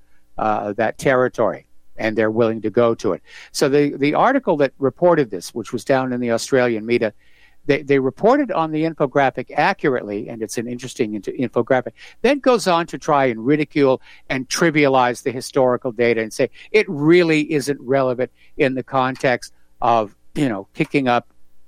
territory, and they're willing to go to it. So the article that reported this, which was down in the Australian media, they reported on the infographic accurately, and it's an interesting infographic, then goes on to try and ridicule and trivialize the historical data and say it really isn't relevant in the context of, kicking up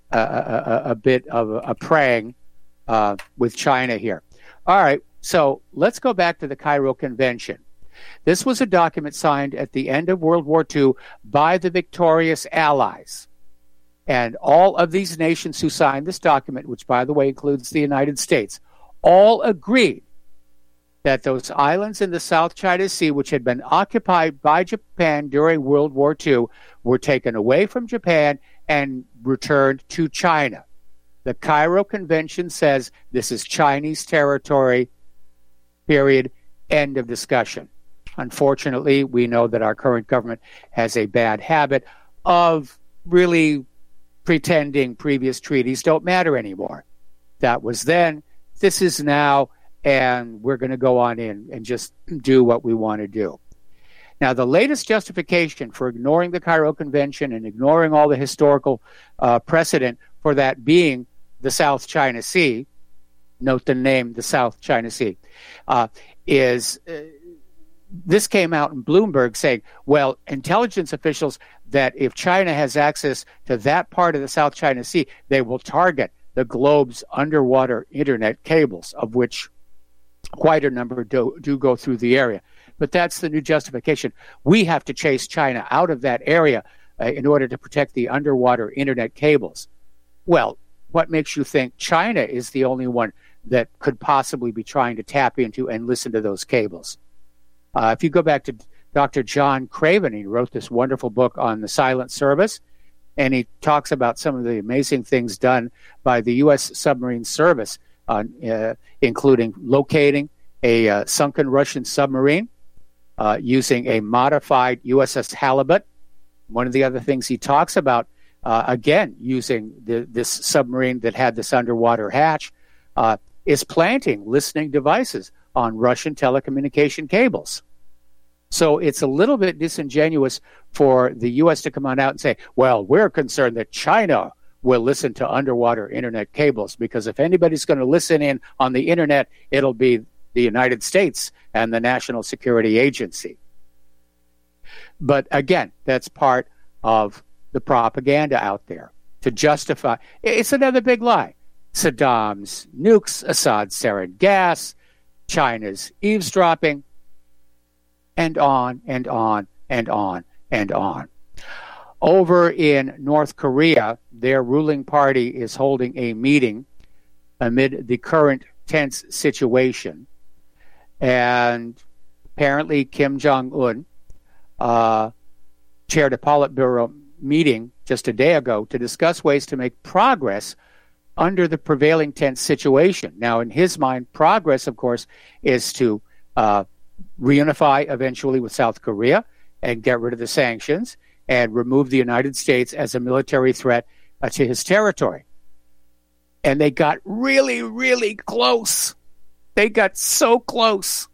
a bit of a prang with China here. All right, so let's go back to the Cairo Convention. This was a document signed at the end of World War II by the victorious Allies. And all of these nations who signed this document, which, by the way, includes the United States, all agreed that those islands in the South China Sea, which had been occupied by Japan during World War II, were taken away from Japan and returned to China. The Cairo Convention says this is Chinese territory, period, end of discussion. Unfortunately, we know that our current government has a bad habit of really pretending previous treaties don't matter anymore. That was then, this is now, and we're going to go on in and just do what we want to do. Now, the latest justification for ignoring the Cairo Convention and ignoring all the historical precedent for that being the South China Sea, note the name, the South China Sea, is this came out in Bloomberg saying, well, intelligence officials, that if China has access to that part of the South China Sea, they will target the globe's underwater internet cables, of which quite a number do go through the area. But that's the new justification. We have to chase China out of that area in order to protect the underwater internet cables. Well, what makes you think China is the only one that could possibly be trying to tap into and listen to those cables? If you go back to Dr. John Craven, he wrote this wonderful book on the Silent Service, and he talks about some of the amazing things done by the U.S. submarine service, including locating a sunken Russian submarine using a modified USS Halibut. One of the other things he talks about, again, using this submarine that had this underwater hatch, is planting listening devices on Russian telecommunication cables. So it's a little bit disingenuous for the U.S. to come on out and say, well, we're concerned that China will listen to underwater internet cables, because if anybody's going to listen in on the internet, it'll be the United States and the National Security Agency. But again, that's part of the propaganda out there to justify. It's another big lie. Saddam's nukes, Assad's sarin gas, China's eavesdropping, and on and on and on and on. Over in North Korea, their ruling party is holding a meeting amid the current tense situation. And apparently Kim Jong-un chaired a Politburo meeting just a day ago to discuss ways to make progress under the prevailing tense situation. Now, in his mind, progress, of course, is to reunify eventually with South Korea and get rid of the sanctions and remove the United States as a military threat to his territory. And they got really, really close. They got so close.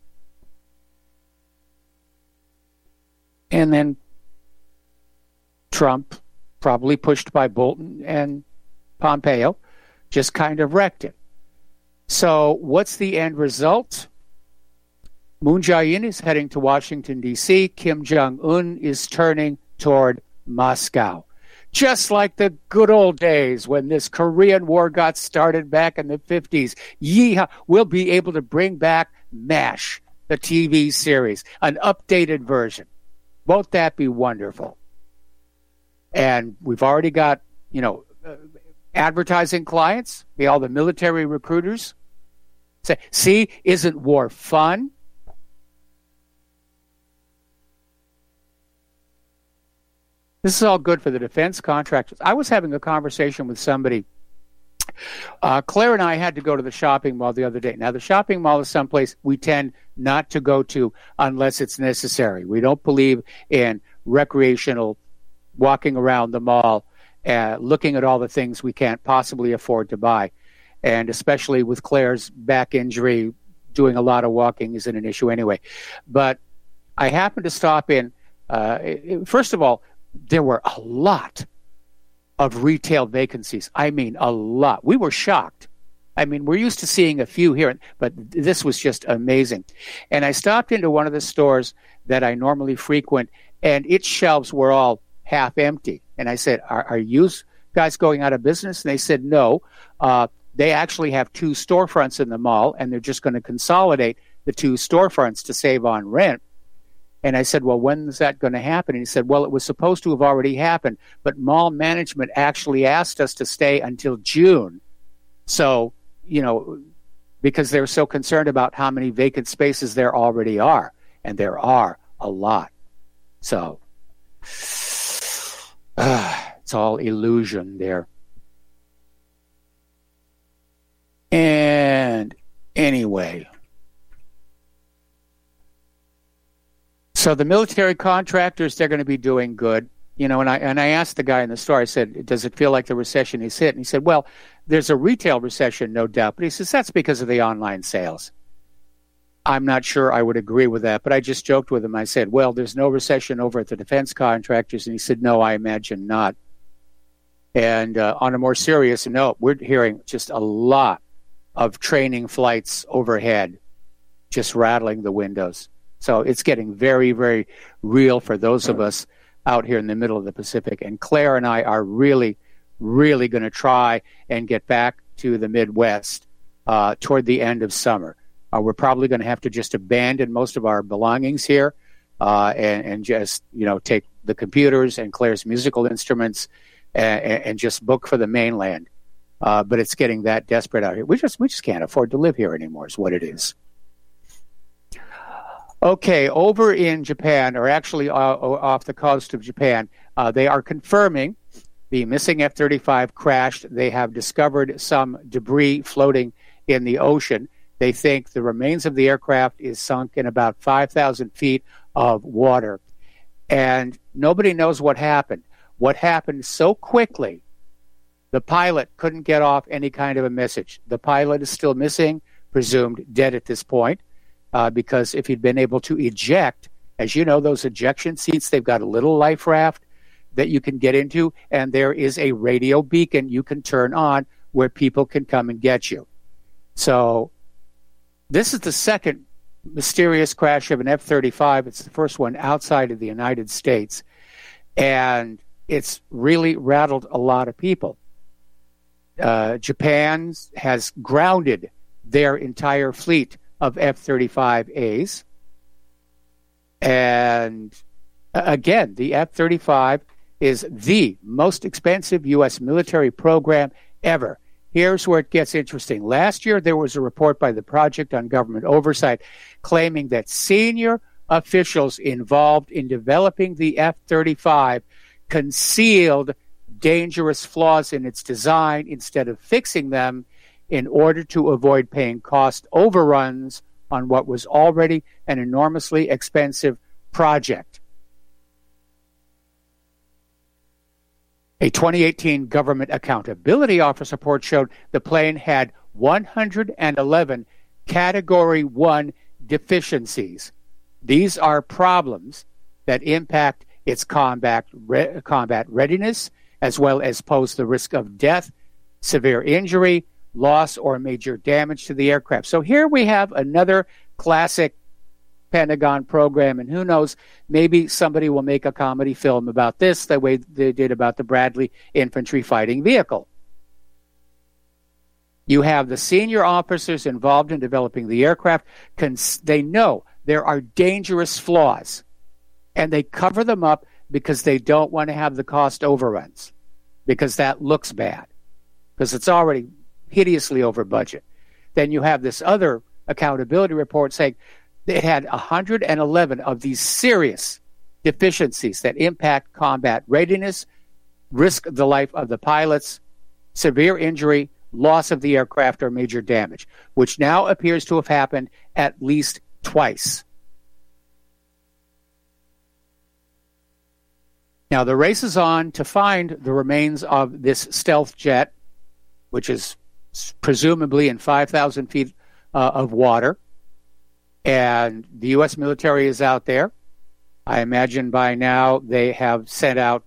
And then Trump, probably pushed by Bolton and Pompeo, just kind of wrecked it. So what's the end result? Moon Jae-in is heading to Washington, D.C. Kim Jong-un is turning toward Moscow. Just like the good old days when this Korean War got started back in the 50s. Yeehaw! We'll be able to bring back MASH, the TV series, an updated version. Won't that be wonderful? And we've already got, advertising clients, all the military recruiters say, see, isn't war fun? This is all good for the defense contractors. I was having a conversation with somebody Claire and I had to go to the shopping mall the other day. Now, the shopping mall is someplace we tend not to go to unless it's necessary. We don't believe in recreational walking around the mall, looking at all the things we can't possibly afford to buy. And especially with Claire's back injury, doing a lot of walking isn't an issue anyway. But I happened to stop in. First of all, there were a lot of retail vacancies. I mean, a lot. We were shocked. I mean, we're used to seeing a few here, but this was just amazing. And I stopped into one of the stores that I normally frequent, and its shelves were all half empty. And I said, are you guys going out of business? And they said, no. They actually have 2 storefronts in the mall, and they're just going to consolidate the 2 storefronts to save on rent. And I said, well, when is that going to happen? And he said, well, it was supposed to have already happened, but mall management actually asked us to stay until June. So, because they're so concerned about how many vacant spaces there already are. And there are a lot. So, it's all illusion there. And anyway, so the military contractors, they're going to be doing good. And I asked the guy in the store, I said, does it feel like the recession is hit? And he said, well, there's a retail recession, no doubt. But he says, that's because of the online sales. I'm not sure I would agree with that, but I just joked with him. I said, well, there's no recession over at the defense contractors. And he said, no, I imagine not. And on a more serious note, we're hearing just a lot of training flights overhead, just rattling the windows. So it's getting very, very real for those of us out here in the middle of the Pacific. And Claire and I are really, really going to try and get back to the Midwest toward the end of summer. We're probably going to have to just abandon most of our belongings here and just, take the computers and Claire's musical instruments and just book for the mainland. But it's getting that desperate out here. We just can't afford to live here anymore is what it is. Okay, over in Japan, or actually off the coast of Japan, they are confirming the missing F-35 crashed. They have discovered some debris floating in the ocean. They think the remains of the aircraft is sunk in about 5,000 feet of water. And nobody knows what happened. What happened so quickly, the pilot couldn't get off any kind of a message. The pilot is still missing, presumed dead at this point. Because if he'd been able to eject, as you know, those ejection seats, they've got a little life raft that you can get into, and there is a radio beacon you can turn on where people can come and get you. So this is the second mysterious crash of an F-35. It's the first one outside of the United States, and it's really rattled a lot of people. Japan has grounded their entire fleet of F-35As. And again, the F-35 is the most expensive U.S. military program ever. Here's where it gets interesting. Last year, there was a report by the Project on Government Oversight claiming that senior officials involved in developing the F-35 concealed dangerous flaws in its design instead of fixing them in order to avoid paying cost overruns on what was already an enormously expensive project. A 2018 Government Accountability Office report showed the plane had 111 Category 1 deficiencies. These are problems that impact its combat readiness, as well as pose the risk of death, severe injury, loss, or major damage to the aircraft. So here we have another classic Pentagon program, and who knows, maybe somebody will make a comedy film about this the way they did about the Bradley infantry fighting vehicle. You have the senior officers involved in developing the aircraft. They know there are dangerous flaws, and they cover them up because they don't want to have the cost overruns, because that looks bad, because it's already hideously over budget. Then you have this other accountability report saying it had 111 of these serious deficiencies that impact combat readiness, risk the life of the pilots, severe injury, loss of the aircraft or major damage, which now appears to have happened at least twice. Now, the race is on to find the remains of this stealth jet, which is presumably in 5,000 feet of water. And the U.S. military is out there. I imagine by now they have sent out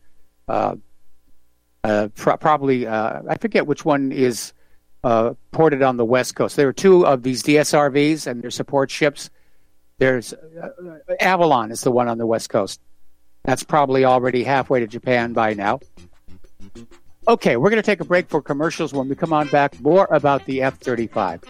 probably, I forget which one is ported on the West Coast. There are two of these DSRVs and their support ships. There's Avalon is the one on the West Coast. That's probably already halfway to Japan by now. Okay, we're going to take a break for commercials. When we come on back, more about the F-35.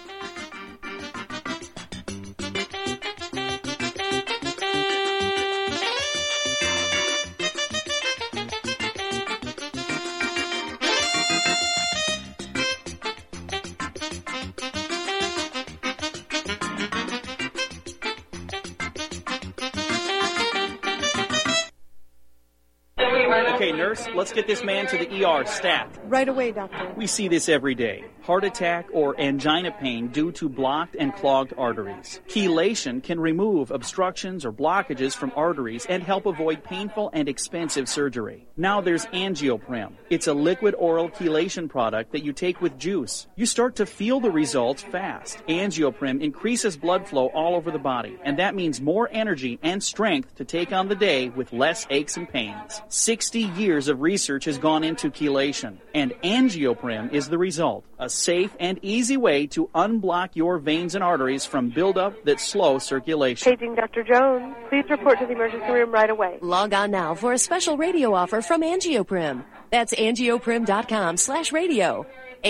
Okay, nurse, let's get this man to the ER stat. Right away, doctor. We see this every day. Heart attack or angina pain due to blocked and clogged arteries. Chelation can remove obstructions or blockages from arteries and help avoid painful and expensive surgery. Now there's Angioprim. It's a liquid oral chelation product that you take with juice. You start to feel the results fast. Angioprim increases blood flow all over the body, and that means more energy and strength to take on the day with less aches and pains. 60 years of research has gone into chelation, and Angioprim is the result. A safe and easy way to unblock your veins and arteries from buildup that slow circulation. Paging Dr. Jones. Please report to the emergency room right away. Log on now for a special radio offer from Angioprim. That's angioprim.com/radio.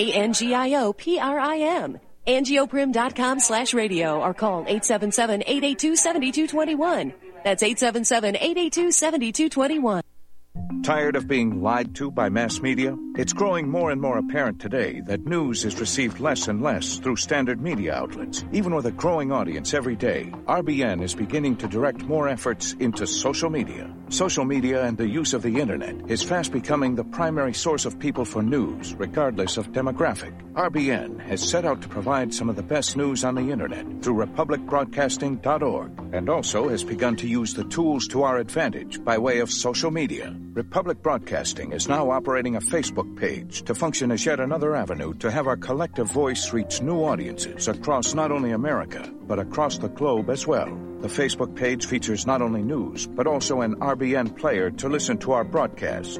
ANGIOPRIM. Angioprim.com/radio or call 877-882-7221. That's 877-882-7221. Tired of being lied to by mass media? It's growing more and more apparent today that news is received less and less through standard media outlets. Even with a growing audience every day, RBN is beginning to direct more efforts into social media. Social media and the use of the internet is fast becoming the primary source of people for news, regardless of demographic. RBN has set out to provide some of the best news on the internet through republicbroadcasting.org, and also has begun to use the tools to our advantage by way of social media. Republic Broadcasting is now operating a Facebook page to function as yet another avenue to have our collective voice reach new audiences across not only America, but across the globe as well. The Facebook page features not only news, but also an RBN player to listen to our broadcast.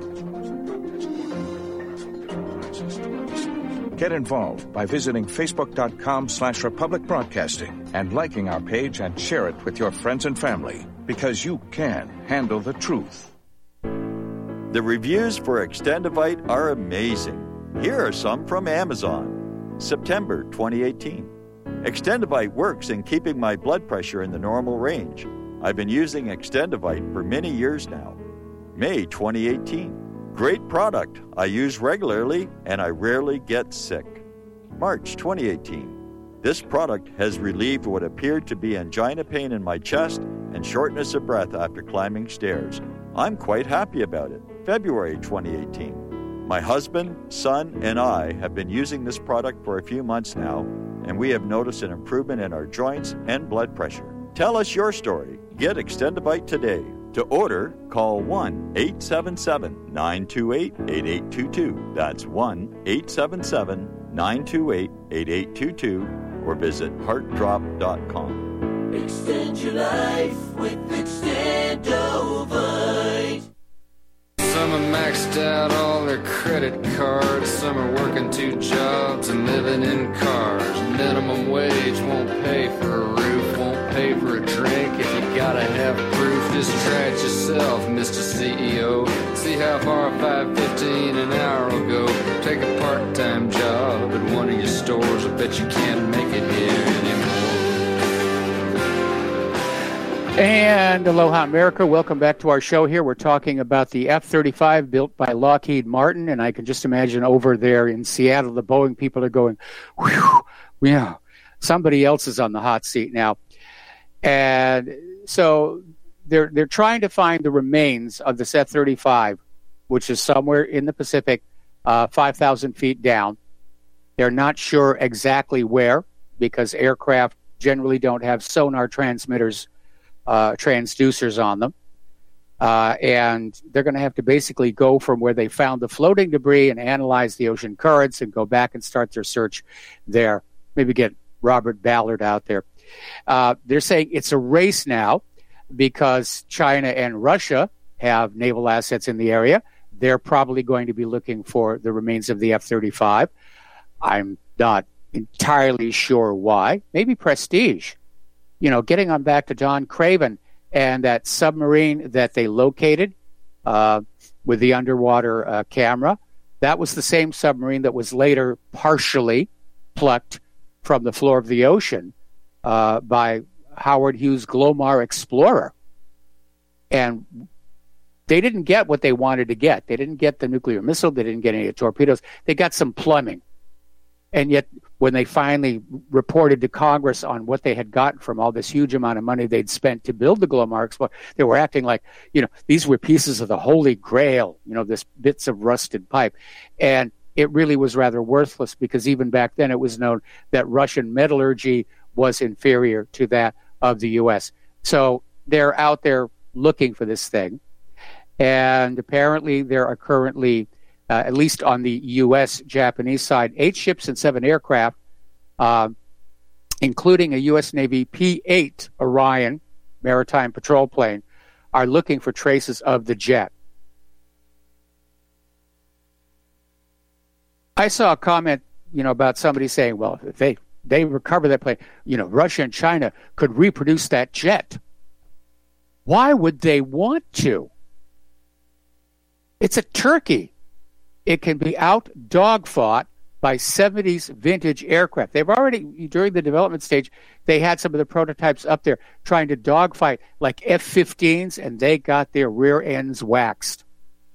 Get involved by visiting facebook.com/Republic Broadcasting and liking our page and share it with your friends and family, because you can handle the truth. The reviews for Extendivite are amazing. Here are some from Amazon. September 2018. Extendivite works in keeping my blood pressure in the normal range. I've been using Extendivite for many years now. May 2018. Great product. I use regularly and I rarely get sick. March 2018. This product has relieved what appeared to be angina pain in my chest and shortness of breath after climbing stairs. I'm quite happy about it. February 2018. My husband, son, and I have been using this product for a few months now, and we have noticed an improvement in our joints and blood pressure. Tell us your story. Get Extendivite today. To order, call 1-877-928-8822. That's 1-877-928-8822, or visit heartdrop.com. Extend your life with Extendovite. Some are maxed out all their credit cards. Some are working 2 jobs and living in cars. Minimum wage won't pay for a roof, won't pay for a drink. If you gotta have proof, just try it yourself, Mr. CEO. See how far $5.15 an hour will go. Take a part-time job at one of your stores. I bet you can't make it here anymore. And aloha, America. Welcome back to our show here. We're talking about the F-35 built by Lockheed Martin, and I can just imagine over there in Seattle, the Boeing people are going, whew, yeah, somebody else is on the hot seat now. And so they're trying to find the remains of this F-35, which is somewhere in the Pacific, 5,000 feet down. They're not sure exactly where, because aircraft generally don't have sonar transmitters, transducers on them. And they're going to have to basically go from where they found the floating debris and analyze the ocean currents and go back and start their search there. Maybe get Robert Ballard out there. They're saying it's a race now because China and Russia have naval assets in the area. They're probably going to be looking for the remains of the F-35. I'm not entirely sure why. Maybe prestige. You know, getting on back to John Craven and that submarine that they located with the underwater camera, that was the same submarine that was later partially plucked from the floor of the ocean by Howard Hughes' Glomar Explorer. And they didn't get what they wanted to get. They didn't get the nuclear missile. They didn't get any torpedoes. They got some plumbing. And yet, when they finally reported to Congress on what they had gotten from all this huge amount of money they'd spent to build the Glomar Explorer, they were acting like, you know, these were pieces of the Holy Grail, you know, this bits of rusted pipe. And it really was rather worthless because even back then it was known that Russian metallurgy was inferior to that of the U.S. So they're out there looking for this thing. And apparently there are currently, at least on the U.S.-Japanese side, 8 ships and 7 aircraft, including a U.S. Navy P-8 Orion maritime patrol plane, are looking for traces of the jet. I saw a comment, you know, about somebody saying, well, if they recover that plane, you know, Russia and China could reproduce that jet. Why would they want to? It's a turkey. It can be out dogfought by 70s vintage aircraft. They've already, during the development stage, they had some of the prototypes up there trying to dogfight like F-15s, and they got their rear ends waxed.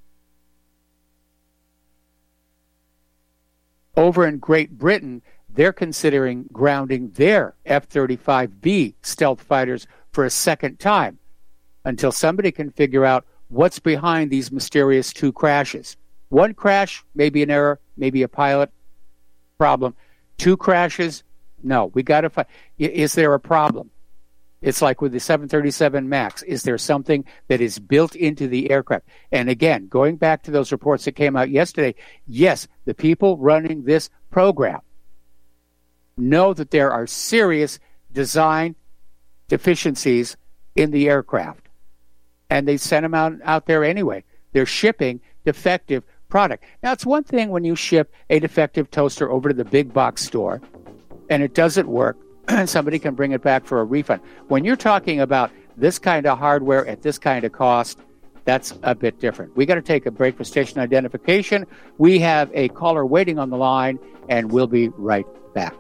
Over in Great Britain, they're considering grounding their F-35B stealth fighters for a second time until somebody can figure out what's behind these mysterious 2 crashes. 1 crash, maybe an error, maybe a pilot problem. 2 crashes, no. We got to find. Is there a problem? It's like with the 737 MAX. Is there something that is built into the aircraft? And again, going back to those reports that came out yesterday, yes, the people running this program know that there are serious design deficiencies in the aircraft. And they sent them out there anyway. They're shipping defective product. Now, it's one thing when you ship a defective toaster over to the big box store and it doesn't work, and somebody can bring it back for a refund. When you're talking about this kind of hardware at this kind of cost, that's a bit different. We got to take a break for station identification. We have a caller waiting on the line, and we'll be right back.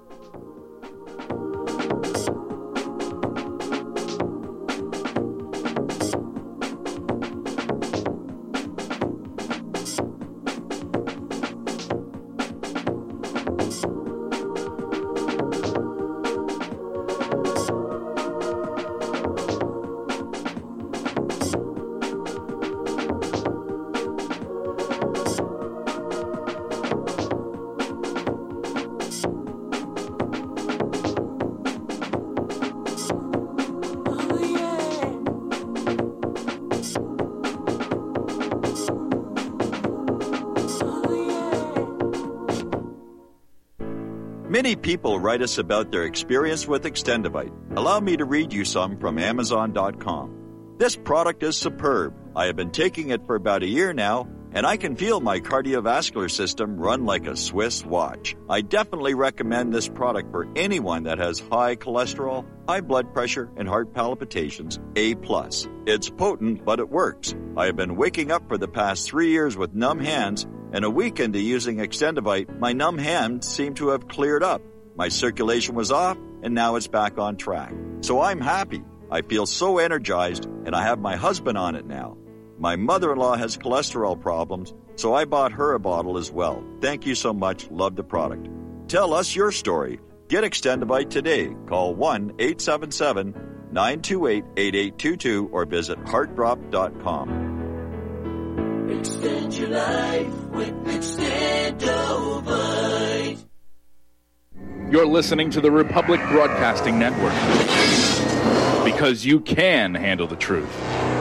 Many people write us about their experience with Extendivite. Allow me to read you some from Amazon.com. This product is superb. I have been taking it for about a year now, and I can feel my cardiovascular system run like a Swiss watch. I definitely recommend this product for anyone that has high cholesterol, high blood pressure, and heart palpitations, A+. It's potent, but it works. I have been waking up for the past 3 years with numb hands, and a week into using Extendivite, my numb hands seem to have cleared up. My circulation was off, and now it's back on track. So I'm happy. I feel so energized, and I have my husband on it now. My mother-in-law has cholesterol problems, so I bought her a bottle as well. Thank you so much. Love the product. Tell us your story. Get Extendivite today. Call 1-877-928-8822 or visit heartdrop.com. Extend your life with Extendovite. You're listening to the Republic Broadcasting Network. Because you can handle the truth.